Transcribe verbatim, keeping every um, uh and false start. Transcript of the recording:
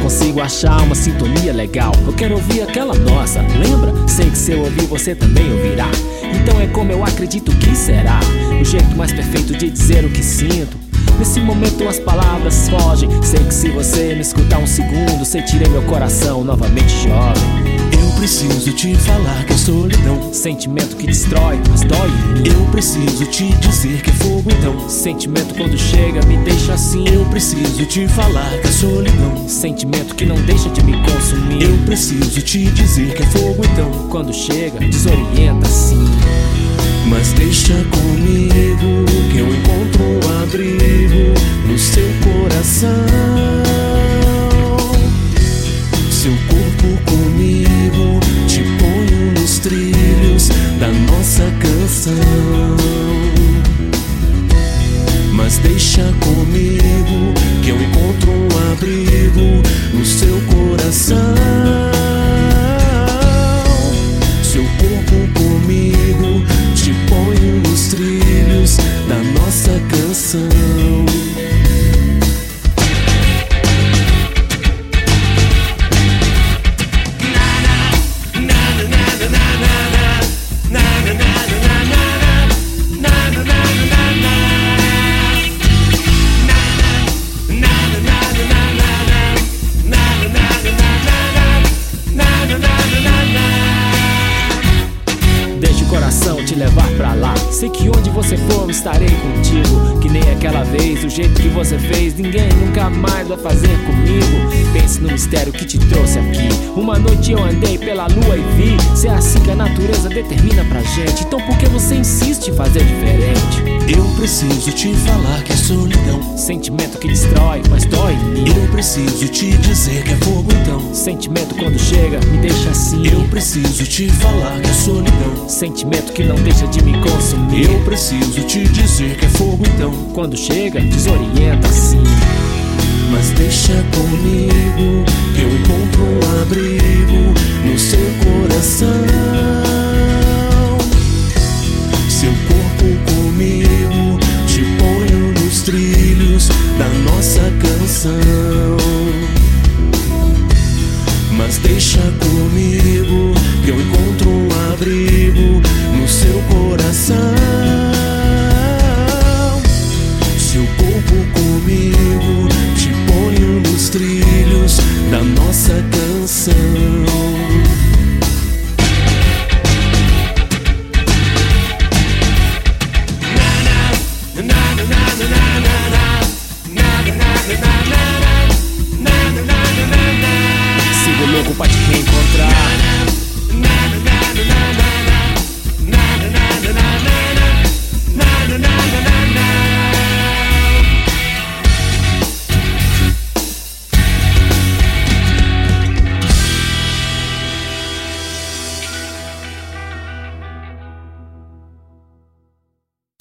consigo achar uma sintonia legal. Eu quero ouvir aquela nossa, lembra? Sei que se eu ouvir você também ouvirá. Então é como eu acredito que será, o jeito mais perfeito de dizer o que sinto. Nesse momento as palavras fogem. Sei que se você me escutar um segundo, sentirei meu coração novamente jovem. Eu preciso te falar que é solidão, sentimento que destrói, mas dói em mim. Eu preciso te dizer que é fogo então, sentimento quando chega me deixa assim. Eu preciso te falar que é solidão, sentimento que não deixa de me consumir. Eu preciso te dizer que é fogo então, quando chega desorienta assim. Mas deixa comigo que eu encontro um abrigo no seu coração. Seu corpo comigo, te ponho nos trilhos da nossa canção. Mas deixa comigo que eu encontro um abrigo no seu coração. Seu corpo comigo, te ponho nos trilhos da nossa canção. Deixa o coração te levar pra lá. Sei que onde você for eu estarei contigo. Que nem aquela vez, o jeito que você fez ninguém nunca mais vai fazer comigo. Pense no mistério que te trouxe aqui. Uma noite eu andei pela lua e vi. Se é assim que a natureza determina pra gente, então por que você insiste em fazer diferente? Eu preciso te falar que é solidão, sentimento que destrói, mas dói em mim. Eu preciso te dizer que é fogo então, sentimento quando chega me deixa assim. Eu preciso te falar que é solidão, sentimento que não deixa de me consumir. Eu preciso te dizer que é fogo então, quando chega desorienta assim. Mas deixa comigo que eu encontro um abrigo no seu coração. Seu corpo comigo, te ponho nos trilhos da nossa canção. Mas deixa comigo que eu encontro um abrigo no seu coração. Seu corpo comigo, te ponho nos trilhos da nossa canção.